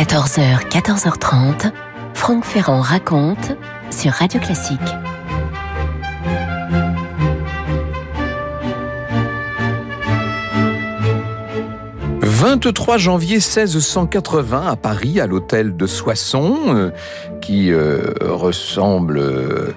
14h, 14h30, Franck Ferrand raconte sur Radio Classique. « 23 janvier 1680 à Paris, à l'hôtel de Soissons, qui ressemble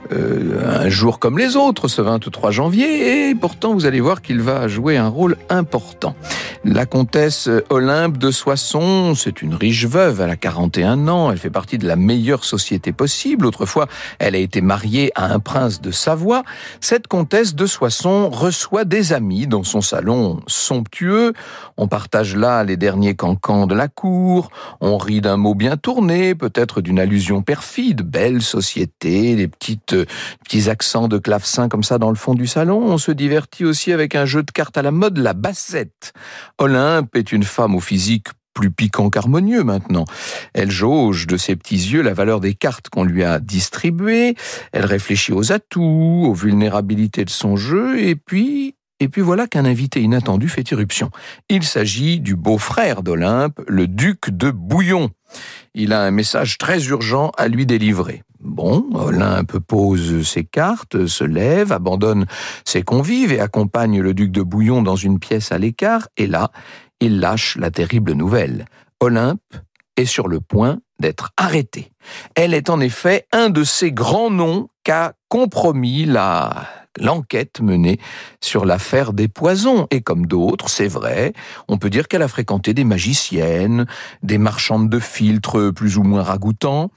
un jour comme les autres, ce 23 janvier, et pourtant vous allez voir qu'il va jouer un rôle important. La comtesse Olympe de Soissons, c'est une riche veuve, elle a 41 ans, elle fait partie de la meilleure société possible. Autrefois, elle a été mariée à un prince de Savoie. Cette comtesse de Soissons reçoit des amis dans son salon somptueux. On partage là les derniers cancans de la cour, on rit d'un mot bien tourné, peut-être d'une allusion perfide, belle société, les petits accents de clavecin comme ça dans le fond du salon. On se divertit aussi avec un jeu de cartes à la mode, la bassette. Olympe est une femme au physique plus piquant qu'harmonieux maintenant. Elle jauge de ses petits yeux la valeur des cartes qu'on lui a distribuées. Elle réfléchit aux atouts, aux vulnérabilités de son jeu, et puis voilà qu'un invité inattendu fait irruption. Il s'agit du beau-frère d'Olympe, le duc de Bouillon. Il a un message très urgent à lui délivrer. Bon, Olympe pose ses cartes, se lève, abandonne ses convives et accompagne le duc de Bouillon dans une pièce à l'écart, et là, il lâche la terrible nouvelle. Olympe est sur le point d'être arrêtée. Elle est en effet un de ces grands noms qu'a compromis l'enquête menée sur l'affaire des poisons. Et comme d'autres, c'est vrai, on peut dire qu'elle a fréquenté des magiciennes, des marchandes de filtres plus ou moins ragoûtants.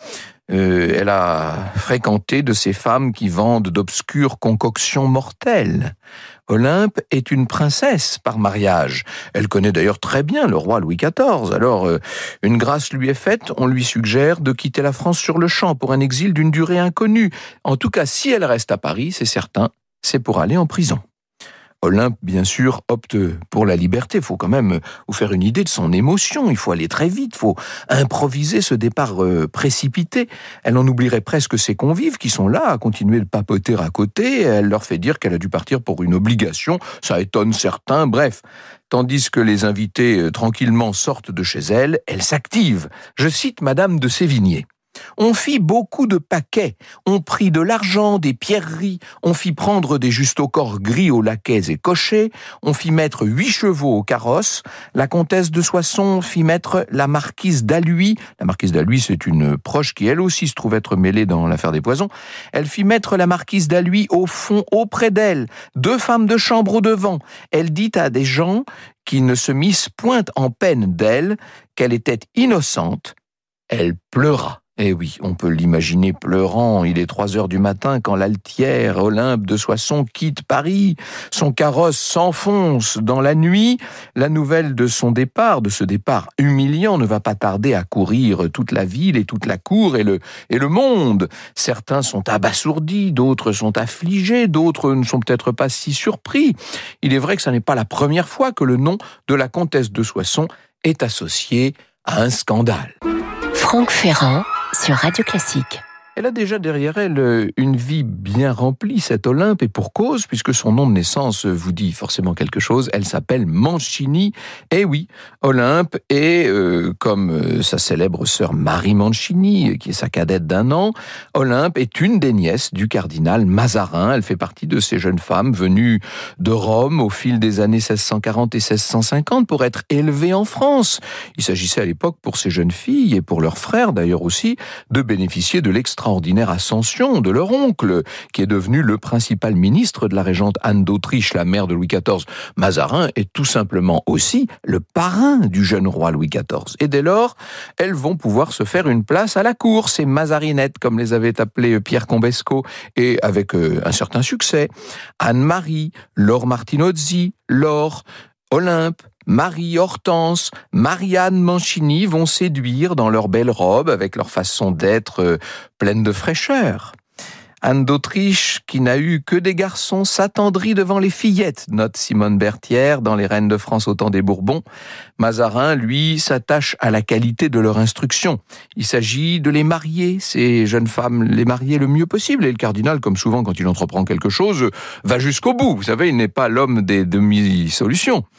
Elle a fréquenté de ces femmes qui vendent d'obscures concoctions mortelles. Olympe est une princesse par mariage. Elle connaît d'ailleurs très bien le roi Louis XIV. Alors, une grâce lui est faite, on lui suggère de quitter la France sur le champ pour un exil d'une durée inconnue. En tout cas, si elle reste à Paris, c'est certain, c'est pour aller en prison. Olympe, bien sûr, opte pour la liberté. Il faut quand même vous faire une idée de son émotion. Il faut aller très vite, il faut improviser ce départ précipité. Elle en oublierait presque ses convives qui sont là à continuer de papoter à côté. Elle leur fait dire qu'elle a dû partir pour une obligation. Ça étonne certains, bref. Tandis que les invités tranquillement sortent de chez elle, elle s'active. Je cite Madame de Sévigné. On fit beaucoup de paquets, on prit de l'argent, des pierreries, on fit prendre des justaucorps gris aux laquais et cochers, on fit mettre 8 chevaux au carrosse, la comtesse de Soissons fit mettre la marquise d'Alluy, la marquise d'Alluy c'est une proche qui elle aussi se trouve être mêlée dans l'affaire des poisons, elle fit mettre la marquise d'Alluy au fond auprès d'elle, 2 femmes de chambre au devant, elle dit à des gens qui ne se missent point en peine d'elle, qu'elle était innocente, elle pleura. Eh oui, on peut l'imaginer pleurant. Il est 3h du matin quand l'altière Olympe de Soissons quitte Paris. Son carrosse s'enfonce dans la nuit. La nouvelle de son départ, de ce départ humiliant, ne va pas tarder à courir toute la ville et toute la cour et le monde. Certains sont abasourdis, d'autres sont affligés, d'autres ne sont peut-être pas si surpris. Il est vrai que ce n'est pas la première fois que le nom de la comtesse de Soissons est associé à un scandale. Franck Ferrand sur Radio Classique. Elle a déjà derrière elle une vie bien remplie, cette Olympe, et pour cause, puisque son nom de naissance vous dit forcément quelque chose, elle s'appelle Mancini. Et oui, Olympe est, comme sa célèbre sœur Marie Mancini, qui est sa cadette d'1 an, Olympe est une des nièces du cardinal Mazarin. Elle fait partie de ces jeunes femmes venues de Rome au fil des années 1640 et 1650 pour être élevées en France. Il s'agissait à l'époque pour ces jeunes filles, et pour leurs frères d'ailleurs aussi, de bénéficier de l'extraordinaire ascension de leur oncle, qui est devenu le principal ministre de la régente Anne d'Autriche, la mère de Louis XIV. Mazarin est tout simplement aussi le parrain du jeune roi Louis XIV. Et dès lors, elles vont pouvoir se faire une place à la cour, ces Mazarinettes, comme les avait appelées Pierre Combesco, et avec un certain succès. Anne-Marie, Laure Martinozzi, Laure, Olympe, Marie Hortense, Marianne Mancini vont séduire dans leurs belles robes avec leur façon d'être pleine de fraîcheur. Anne d'Autriche, qui n'a eu que des garçons, s'attendrit devant les fillettes, note Simone Berthière dans Les Reines de France au temps des Bourbons. Mazarin, lui, s'attache à la qualité de leur instruction. Il s'agit de les marier, ces jeunes femmes, les marier le mieux possible. Et le cardinal, comme souvent quand il entreprend quelque chose, va jusqu'au bout. Vous savez, il n'est pas l'homme des demi-solutions.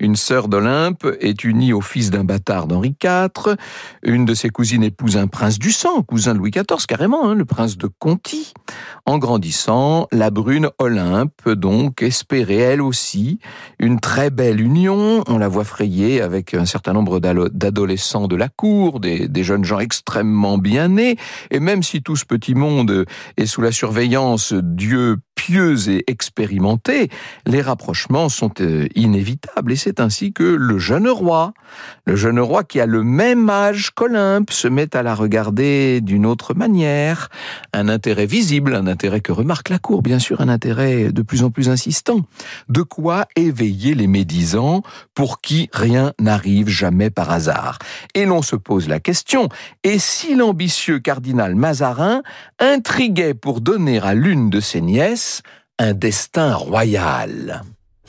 une sœur d'Olympe, est unie au fils d'un bâtard d'Henri IV. Une de ses cousines épouse un prince du sang, cousin de Louis XIV, carrément, le prince de Conti. En grandissant, la brune Olympe, donc, espérait elle aussi une très belle union. On la voit frayer avec un certain nombre d'adolescents de la cour, des jeunes gens extrêmement bien nés. Et même si tout ce petit monde est sous la surveillance d'yeux pieux et expérimentés, les rapprochements sont inévitables. Et c'est ainsi que le jeune roi qui a le même âge qu'Olympe, se met à la regarder d'une autre manière. Un intérêt visible, un intérêt que remarque la cour, bien sûr, un intérêt de plus en plus insistant. De quoi éveiller les médisants pour qui rien n'arrive jamais par hasard. Et l'on se pose la question, et si l'ambitieux cardinal Mazarin intriguait pour donner à l'une de ses nièces un destin royal ?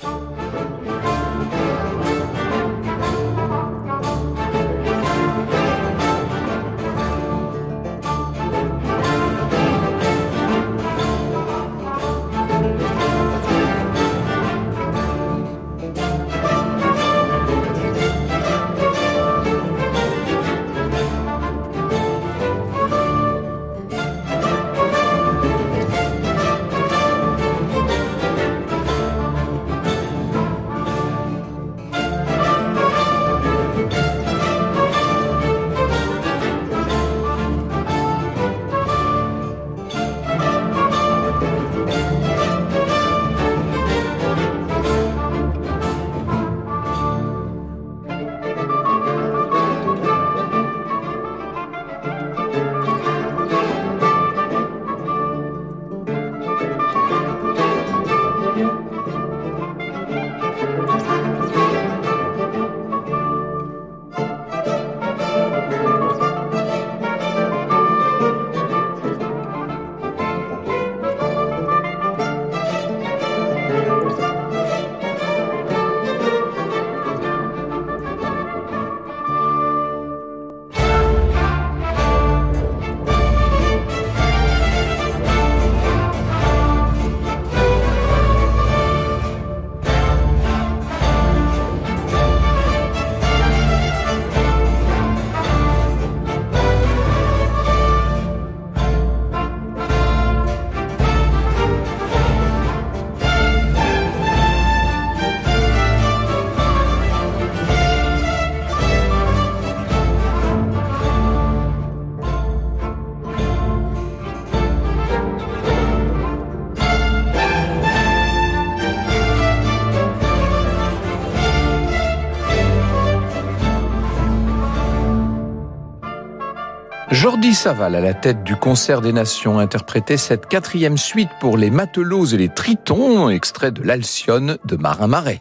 Jordi Savall, à la tête du Concert des Nations, interprétait cette 4e suite pour les matelots et les tritons, extrait de l'Alcyone de Marin Marais.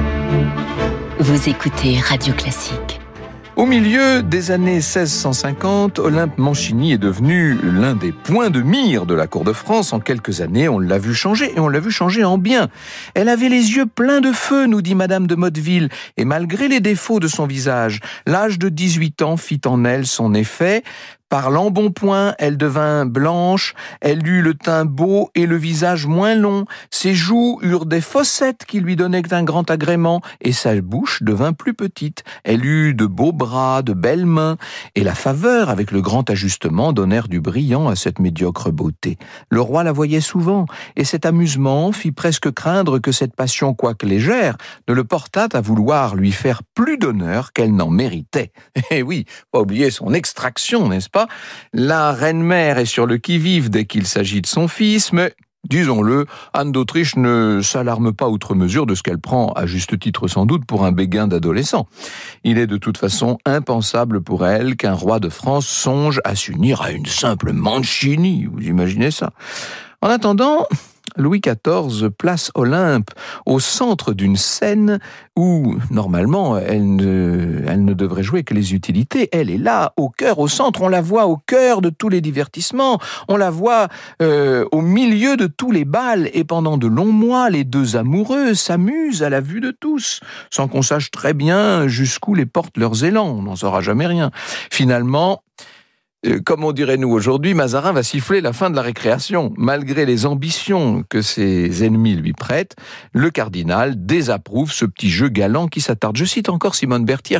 Vous écoutez Radio Classique. Au milieu des années 1650, Olympe Mancini est devenue l'un des points de mire de la cour de France. En quelques années, on l'a vu changer, et on l'a vu changer en bien. Elle avait les yeux pleins de feu, nous dit Madame de Motteville, et malgré les défauts de son visage, l'âge de 18 ans fit en elle son effet. Par l'embonpoint, elle devint blanche, elle eut le teint beau et le visage moins long. Ses joues eurent des fossettes qui lui donnaient un grand agrément, et sa bouche devint plus petite. Elle eut de beaux bras, de belles mains, et la faveur avec le grand ajustement donnèrent du brillant à cette médiocre beauté. Le roi la voyait souvent, et cet amusement fit presque craindre que cette passion, quoique légère, ne le portât à vouloir lui faire plus d'honneur qu'elle n'en méritait. Et oui, pas oublier son extraction, n'est-ce pas ? La reine-mère est sur le qui-vive dès qu'il s'agit de son fils, mais disons-le, Anne d'Autriche ne s'alarme pas outre mesure de ce qu'elle prend, à juste titre sans doute, pour un béguin d'adolescent. Il est de toute façon impensable pour elle qu'un roi de France songe à s'unir à une simple Mancini. Vous imaginez ça ? En attendant, Louis XIV place Olympe au centre d'une scène où, normalement, elle ne devrait jouer que les utilités. Elle est là, au cœur, au centre. On la voit au cœur de tous les divertissements. On la voit au milieu de tous les bals. Et pendant de longs mois, les deux amoureux s'amusent à la vue de tous, sans qu'on sache très bien jusqu'où les portent leurs élans. On n'en saura jamais rien. Finalement, Comme on dirait nous aujourd'hui, Mazarin va siffler la fin de la récréation. Malgré les ambitions que ses ennemis lui prêtent, le cardinal désapprouve ce petit jeu galant qui s'attarde. Je cite encore Simone Berthier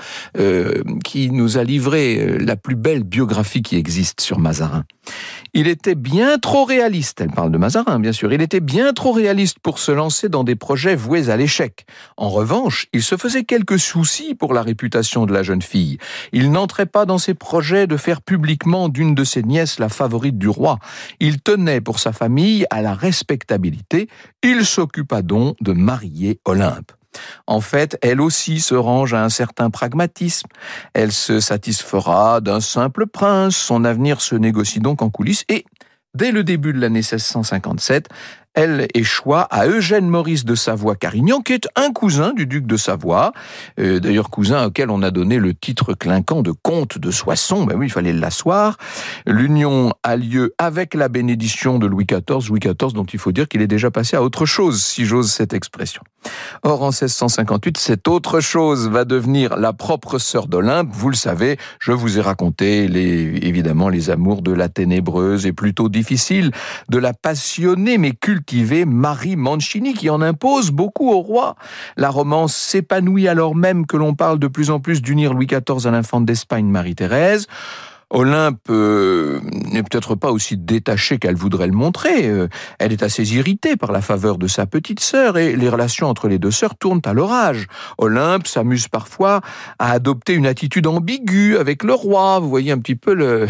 qui nous a livré la plus belle biographie qui existe sur Mazarin. Il était bien trop réaliste, elle parle de Mazarin bien sûr, il était bien trop réaliste pour se lancer dans des projets voués à l'échec. En revanche, il se faisait quelques soucis pour la réputation de la jeune fille. Il n'entrait pas dans ses projets de faire publiquement d'une de ses nièces la favorite du roi. Il tenait pour sa famille à la respectabilité, il s'occupa donc de marier Olympe. En fait, elle aussi se range à un certain pragmatisme. Elle se satisfera d'un simple prince. Son avenir se négocie donc en coulisses. Et dès le début de l'année 1657, elle échoua à Eugène Maurice de Savoie-Carignan, qui est un cousin du duc de Savoie, d'ailleurs cousin auquel on a donné le titre clinquant de comte de Soissons. Ben oui, il fallait l'asseoir. L'union a lieu avec la bénédiction de Louis XIV, dont il faut dire qu'il est déjà passé à autre chose, si j'ose cette expression. Or, en 1658, cette autre chose va devenir la propre sœur d'Olympe. Vous le savez, je vous ai raconté évidemment les amours de la ténébreuse et plutôt difficile, de la passionnée mais cultivée Marie Mancini, qui en impose beaucoup au roi. La romance s'épanouit alors même que l'on parle de plus en plus d'unir Louis XIV à l'infante d'Espagne Marie-Thérèse. Olympe n'est peut-être pas aussi détachée qu'elle voudrait le montrer. Elle est assez irritée par la faveur de sa petite sœur et les relations entre les deux sœurs tournent à l'orage. Olympe s'amuse parfois à adopter une attitude ambiguë avec le roi. Vous voyez un petit peu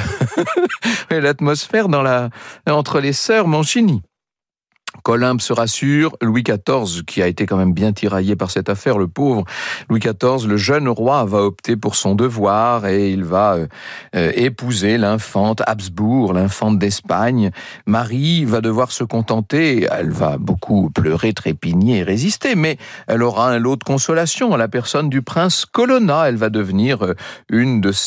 l'atmosphère entre les sœurs Mancini. Qu'Olympe se rassure, Louis XIV, qui a été quand même bien tiraillé par cette affaire, le pauvre Louis XIV, le jeune roi va opter pour son devoir et il va épouser l'infante Habsbourg, l'infante d'Espagne. Marie va devoir se contenter, elle va beaucoup pleurer, trépigner et résister, mais elle aura un lot de consolation à la personne du prince Colonna. Elle va devenir une de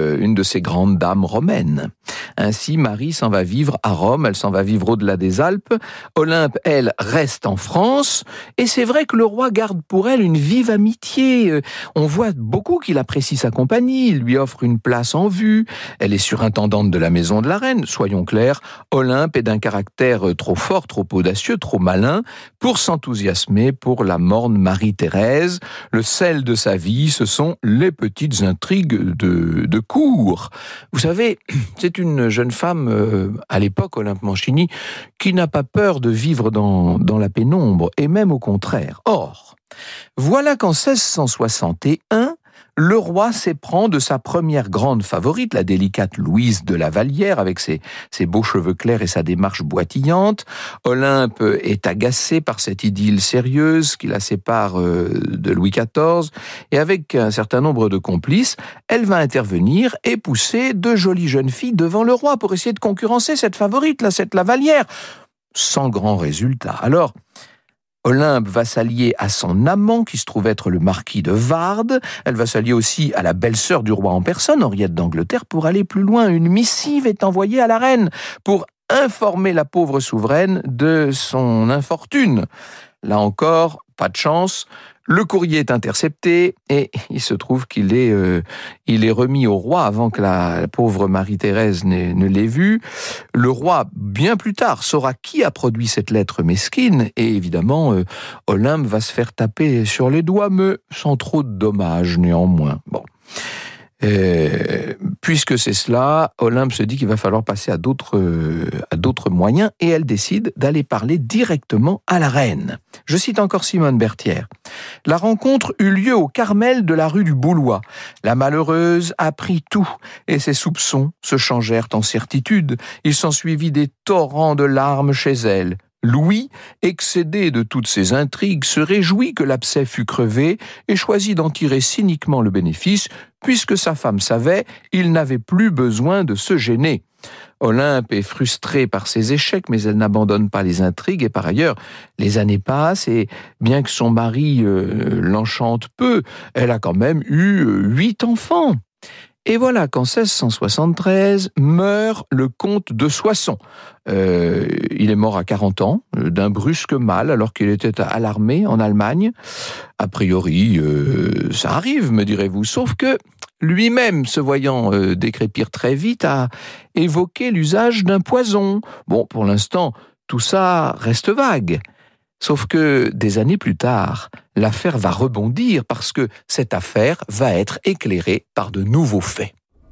ces grandes dames romaines. Ainsi, Marie s'en va vivre à Rome, elle s'en va vivre au-delà des Alpes. Olympe, elle, reste en France, et c'est vrai que le roi garde pour elle une vive amitié. On voit beaucoup qu'il apprécie sa compagnie, il lui offre une place en vue. Elle est surintendante de la maison de la reine. Soyons clairs, Olympe est d'un caractère trop fort, trop audacieux, trop malin pour s'enthousiasmer pour la morne Marie-Thérèse. Le sel de sa vie, ce sont les petites intrigues de cour. Vous savez, c'est une jeune femme, à l'époque, Olympe Mancini, qui n'a pas peur de vivre dans la pénombre, et même au contraire. Or, voilà qu'en 1661, le roi s'éprend de sa première grande favorite, la délicate Louise de la Vallière, avec ses beaux cheveux clairs et sa démarche boitillante. Olympe est agacée par cette idylle sérieuse qui la sépare de Louis XIV, et avec un certain nombre de complices, elle va intervenir et pousser deux jolies jeunes filles devant le roi pour essayer de concurrencer cette favorite, cette la Vallière, sans grand résultat. Alors, Olympe va s'allier à son amant, qui se trouve être le marquis de Vardes. Elle va s'allier aussi à la belle-sœur du roi en personne, Henriette d'Angleterre, pour aller plus loin. Une missive est envoyée à la reine pour informer la pauvre souveraine de son infortune. Là encore, pas de chance. Le courrier est intercepté et il se trouve qu'il est remis au roi avant que la pauvre Marie-Thérèse ne l'ait vu. Le roi, bien plus tard, saura qui a produit cette lettre mesquine et évidemment, Olympe va se faire taper sur les doigts, mais sans trop de dommages néanmoins. Bon. Puisque c'est cela, Olympe se dit qu'il va falloir passer à d'autres moyens et elle décide d'aller parler directement à la reine. Je cite encore Simone Berthier. La rencontre eut lieu au Carmel de la rue du Boulois. La malheureuse apprit tout et ses soupçons se changèrent en certitude. Il s'ensuivit des torrents de larmes chez elle. Louis, excédé de toutes ces intrigues, se réjouit que l'abcès fût crevé et choisit d'en tirer cyniquement le bénéfice. Puisque sa femme savait, il n'avait plus besoin de se gêner. Olympe est frustrée par ses échecs, mais elle n'abandonne pas les intrigues. Et par ailleurs, les années passent et bien que son mari l'enchante peu, elle a quand même eu 8 enfants. Et voilà qu'en 1673 meurt le comte de Soissons. Il est mort à 40 ans, d'un brusque mal, alors qu'il était à l'armée en Allemagne. A priori, ça arrive, me direz-vous, sauf que lui-même, se voyant décrépir très vite, a évoqué l'usage d'un poison. Bon, pour l'instant, tout ça reste vague. Sauf que des années plus tard, l'affaire va rebondir parce que cette affaire va être éclairée par de nouveaux faits.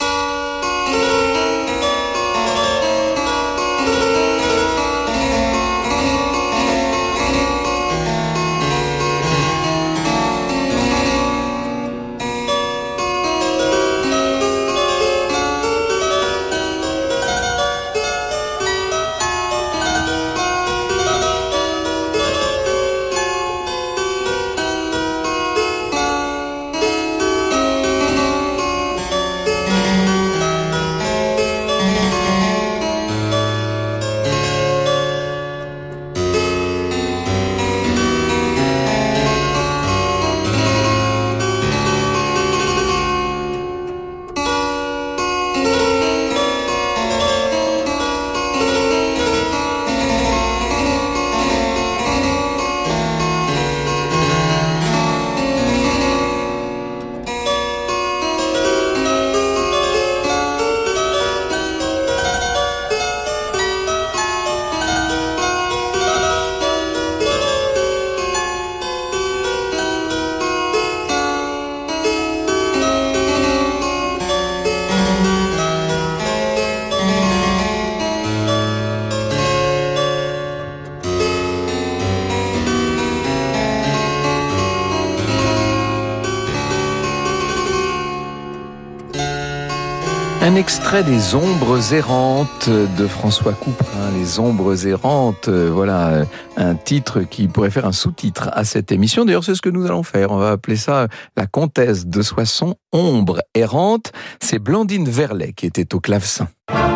Un extrait des Ombres errantes de François Couperin. Les Ombres errantes, voilà un titre qui pourrait faire un sous-titre à cette émission. D'ailleurs, c'est ce que nous allons faire. On va appeler ça la Comtesse de Soissons, Ombre errante. C'est Blandine Verlet qui était au clavecin.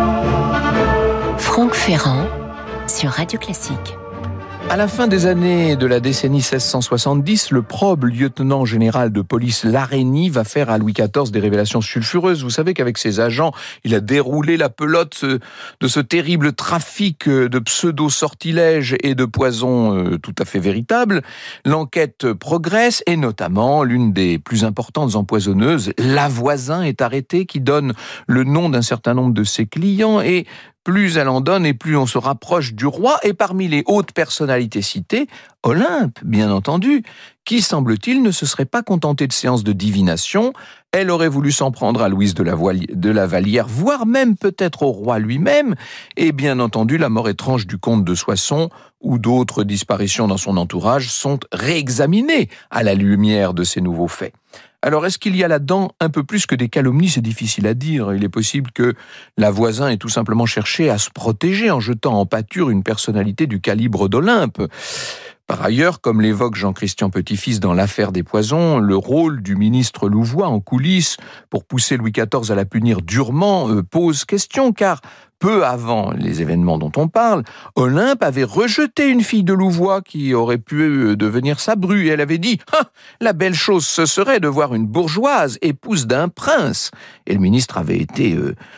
Franck Ferrand sur Radio Classique. À la fin des années de la décennie 1670, le probe lieutenant général de police Larénie va faire à Louis XIV des révélations sulfureuses. Vous savez qu'avec ses agents, il a déroulé la pelote de ce terrible trafic de pseudo-sortilèges et de poisons tout à fait véritables. L'enquête progresse et notamment l'une des plus importantes empoisonneuses, Lavoisin, est arrêtée, qui donne le nom d'un certain nombre de ses clients et plus elle en donne et plus on se rapproche du roi. Et parmi les hautes personnalités citées, Olympe, bien entendu, qui, semble-t-il, ne se serait pas contentée de séances de divination. Elle aurait voulu s'en prendre à Louise de la Vallière, voire même peut-être au roi lui-même. Et bien entendu, la mort étrange du comte de Soissons ou d'autres disparitions dans son entourage sont réexaminées à la lumière de ces nouveaux faits. Alors, est-ce qu'il y a là-dedans un peu plus que des calomnies ? C'est difficile à dire. Il est possible que Lavoisin ait tout simplement cherché à se protéger en jetant en pâture une personnalité du calibre d'Olympe. Par ailleurs, comme l'évoque Jean-Christian Petit-Fils dans l'affaire des poisons, le rôle du ministre Louvois en coulisses pour pousser Louis XIV à la punir durement pose question, car peu avant les événements dont on parle, Olympe avait rejeté une fille de Louvois qui aurait pu devenir sa bru. Et elle avait dit « La belle chose, ce serait de voir une bourgeoise, épouse d'un prince ». Et le ministre avait été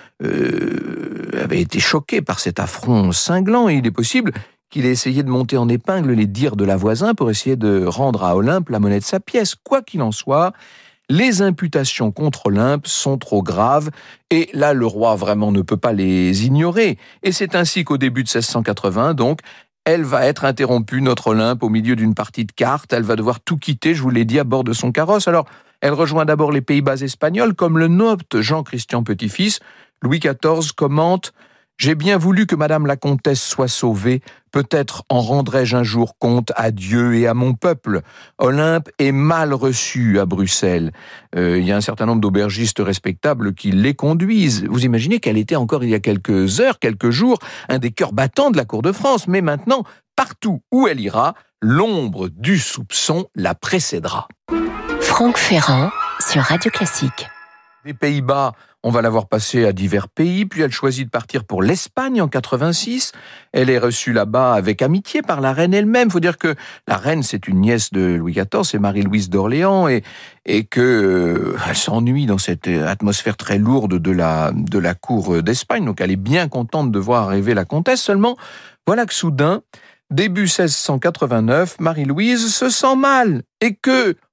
choqué par cet affront cinglant, et il est possible qu'il ait essayé de monter en épingle les dires de Lavoisin pour essayer de rendre à Olympe la monnaie de sa pièce. Quoi qu'il en soit, les imputations contre Olympe sont trop graves, et là, le roi vraiment ne peut pas les ignorer. Et c'est ainsi qu'au début de 1680, donc, elle va être interrompue, notre Olympe, au milieu d'une partie de cartes. Elle va devoir tout quitter, je vous l'ai dit, à bord de son carrosse. Alors, elle rejoint d'abord les Pays-Bas espagnols, comme le note Jean-Christian Petit-Fils. Louis XIV commente « J'ai bien voulu que Madame la Comtesse soit sauvée. Peut-être en rendrai-je un jour compte à Dieu et à mon peuple. Olympe est mal reçue à Bruxelles. Il y a un certain nombre d'aubergistes respectables qui les conduisent. Vous imaginez qu'elle était encore il y a quelques heures, quelques jours, un des cœurs battants de la cour de France. Mais maintenant, partout où elle ira, l'ombre du soupçon la précédera. » Franck Ferrand sur Radio Classique. Des Pays-Bas, on va la voir passer à divers pays, puis elle choisit de partir pour l'Espagne en 86. Elle est reçue là-bas avec amitié par la reine elle-même. Il faut dire que la reine, c'est une nièce de Louis XIV, c'est Marie-Louise d'Orléans, et que elle s'ennuie dans cette atmosphère très lourde de la cour d'Espagne. Donc elle est bien contente de voir arriver la comtesse. Seulement, voilà que soudain, début 1689, Marie-Louise se sent mal, et que,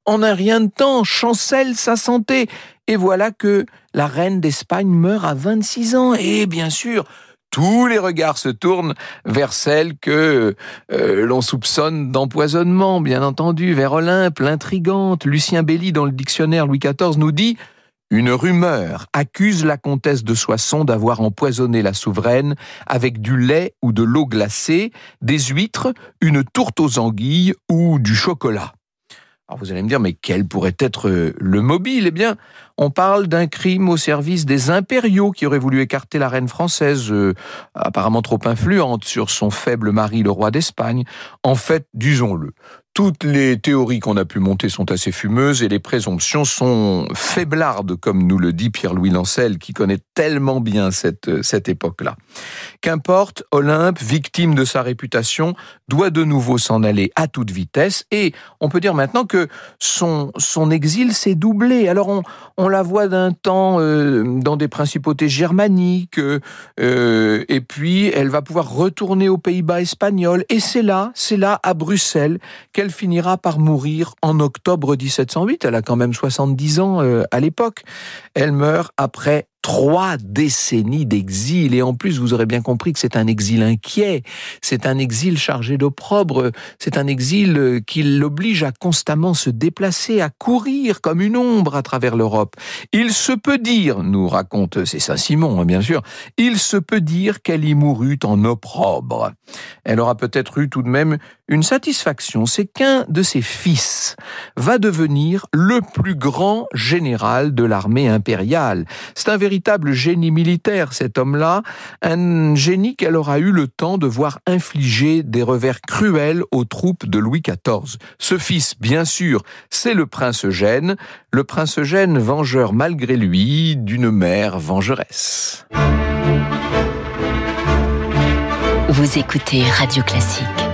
en un rien de temps, chancelle sa santé. Et voilà que la reine d'Espagne meurt à 26 ans. Et bien sûr, tous les regards se tournent vers celle que l'on soupçonne d'empoisonnement, bien entendu, vers Olympe, l'intrigante. Lucien Belli, dans le dictionnaire Louis XIV, nous dit « Une rumeur accuse la comtesse de Soissons d'avoir empoisonné la souveraine avec du lait ou de l'eau glacée, des huîtres, une tourte aux anguilles ou du chocolat. » Alors vous allez me dire, mais quel pourrait être le mobile ? Eh bien, on parle d'un crime au service des impériaux qui auraient voulu écarter la reine française, apparemment trop influente sur son faible mari, le roi d'Espagne. En fait, disons-le, toutes les théories qu'on a pu monter sont assez fumeuses et les présomptions sont faiblardes, comme nous le dit Pierre-Louis Lancel, qui connaît tellement bien cette époque-là. Qu'importe, Olympe, victime de sa réputation, doit de nouveau s'en aller à toute vitesse et on peut dire maintenant que son exil s'est doublé. Alors on la voit d'un temps dans des principautés germaniques et puis elle va pouvoir retourner aux Pays-Bas espagnols et c'est là à Bruxelles qu'elle finira par mourir en octobre 1708. Elle a quand même 70 ans à l'époque. Elle meurt après 3 décennies d'exil et en plus vous aurez bien compris que c'est un exil inquiet, c'est un exil chargé d'opprobre, c'est un exil qui l'oblige à constamment se déplacer, à courir comme une ombre à travers l'Europe. Il se peut dire, nous raconte, c'est Saint-Simon bien sûr, il se peut dire qu'elle y mourut en opprobre. Elle aura peut-être eu tout de même une satisfaction, c'est qu'un de ses fils va devenir le plus grand général de l'armée impériale. C'est un véritable génie militaire, cet homme-là, un génie qu'elle aura eu le temps de voir infliger des revers cruels aux troupes de Louis XIV. Ce fils, bien sûr, c'est le prince Eugène vengeur malgré lui d'une mère vengeresse. Vous écoutez Radio Classique.